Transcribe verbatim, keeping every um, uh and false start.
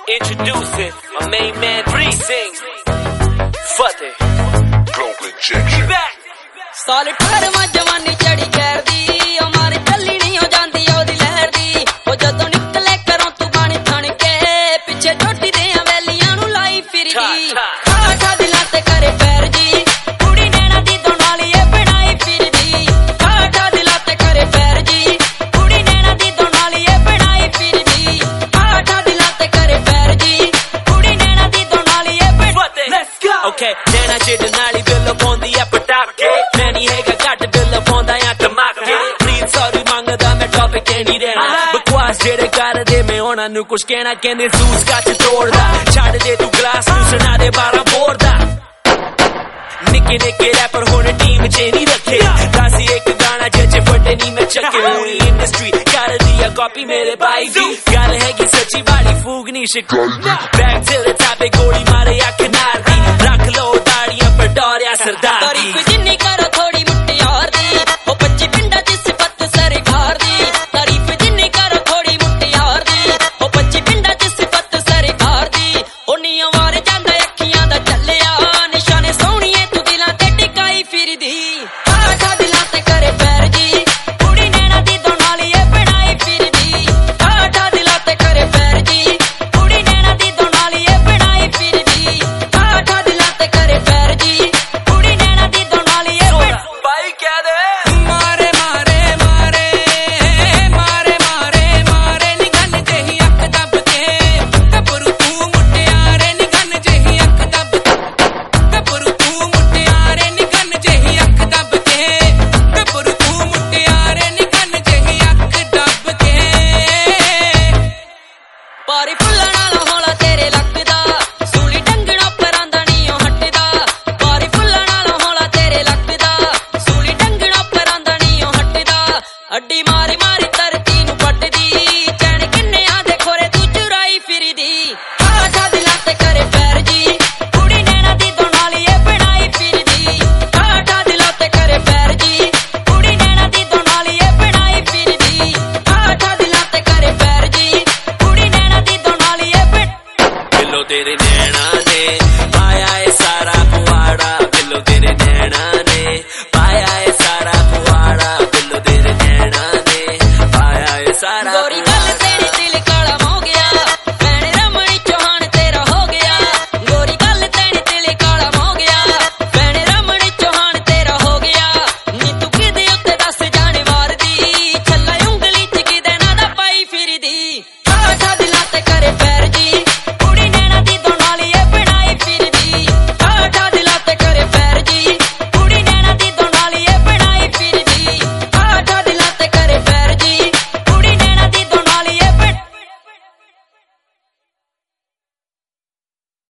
Introducing my main man, three sings. Fateh. Global injection. Back. साल अठारहवां जवानी चढ़ी खैर दी ओ मार चली नहीं हो जांदी ओदी लहर दी ओ जदों निकले घरों तू बन थण के पिछे झोटी दे हवेलियां नू लाई फिरदी ठा दिलां ते करे पैर जी कुड़ी नैना दी दोनाली ए बनाई फिरदी ठा ठा दिलां ते करे पैर जी कुड़ी नैना दी दोनाली ए बनाई फिरदी ठा ठा दिलां ते करे पैर जी कुड़ी नैना दी दोनाली ए बनाई Let's go. Okay, नैना च दोनाली बिल पौंदी ए पटाके हैगा घट बिल पाउंदा आ धमाके प्लीज सॉरी मंगदा मैं टॉपिक नहीं रहना बकवास जेड़े करदे मैं उन्हां नू कुछ कहना कहंदे जूस कच तोड़दा छड़ दे तू ग्लास नू सुना दे बारह बोर दा निक्के निक्के रैपर हुण टीम च नहीं रखे दस एक गाना जे फटे नहीं मैं चक्के पूरी इंडस्ट्री कर दिया कॉपी मेरे भाई दी गल हैगी सच्ची बाड़ी फूक नहीं शिकाई बैक टू द टॉपिक गोली मारे अख नार दी रख लो दाड़ियां पर डोरिया सरदार तारीफ जिन्नी करो थोड़ी मुटियार दी ओ पच्ची पिंडा च सिफत सरकार दी तारीफ जिन्नी करो थोड़ी मुटियार दी ओ पच्ची पिंडा च सिफत सरकार दी ओ नीयां वार जांदा अखियां दा चलिया निशाने सोहणीए तू दिलां ते टिकाई फिरदी ठा दिलां ते करे पैर जी कुड़ी नैना दी दोनाली ए बनाई फिरदी ठा ठा दिलां ते करे पैर जी कुड़ी नैना दी दोनाली ए बनाई फिरदी ठा ठा दिलां ते करे पैर जी कुड़ी नैना दी दोनाली ए भाई क्या दे मारे मारे मारे मारे मारे मारे निगन जेही अख दब के गबरू तू मुटियारे निगन जेही अख दब गबरू तू मुटियारे निगन जेही अख दब के गबरू तू मुटियारे निगन जेही अख दब के पारी फुੱਲਾਂ ਨਾਲ ਹੌਲਾ ਤੇਰੇ ਲੱਗਦਾ ਸੂਲੀ ਡੰਗਣਾ ਪਰਾਂ ਦਾ ਨੀ ਉਹ ਹਟਦਾ ਪਾਰੀ ਫੁੱਲਾਂ ਨਾਲ ਹੌਲਾ ਤੇਰੇ ਲੱਗਦਾ ਸੂਲੀ ਡੰਗਣਾ ਪਰਾਂ ਦਾ ਨੀ ਉਹ ਹਟਦਾ ਅੱਡੀ ਮਾਰੀ ਮਾਰੀ